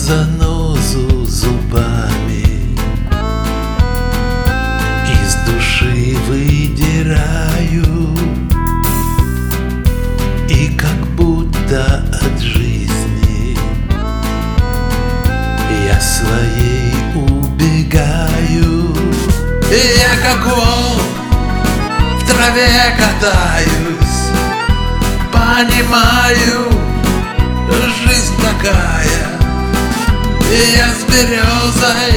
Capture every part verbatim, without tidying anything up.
занозу зубами из души выдираю, и как будто от жизни я своей убегаю. Я как волк в траве катаюсь, понимаю, жизнь такая. Я с березой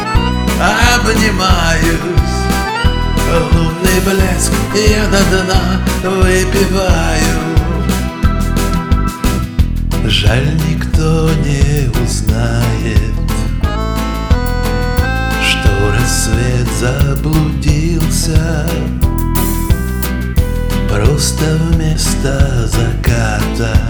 обнимаюсь, лунный блеск я до дна выпиваю. Жаль, никто не узнает, что рассвет заблудился. Просто вместо заката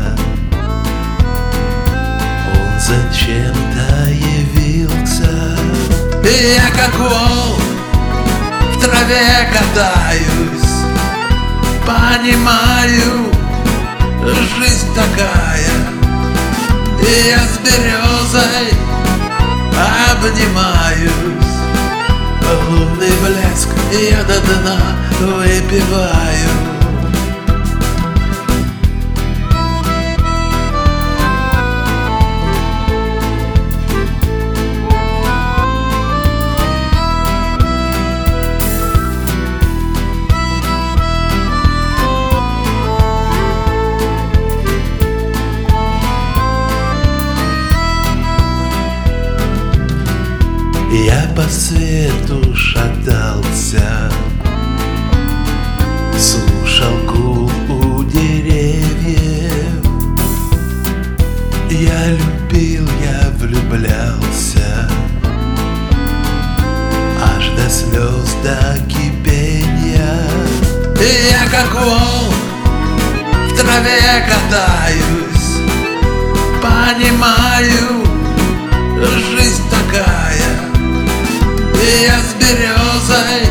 он зачем-то явился. И я как волк в траве катаюсь, понимаю, жизнь такая. И я с березой обнимаюсь, лунный блеск я до дна выпиваю. Я по свету шатался, слушал гул у деревьев. Я любил, я влюблялся, аж до слез, до кипения. И я как волк в траве катаюсь, понимаю, жизнь такая. И я с березой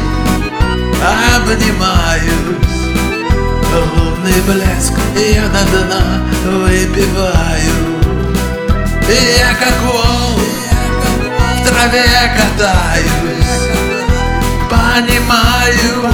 обнимаюсь, лунный блеск я до дна выпиваю. И я как волк в траве катаюсь, понимаю,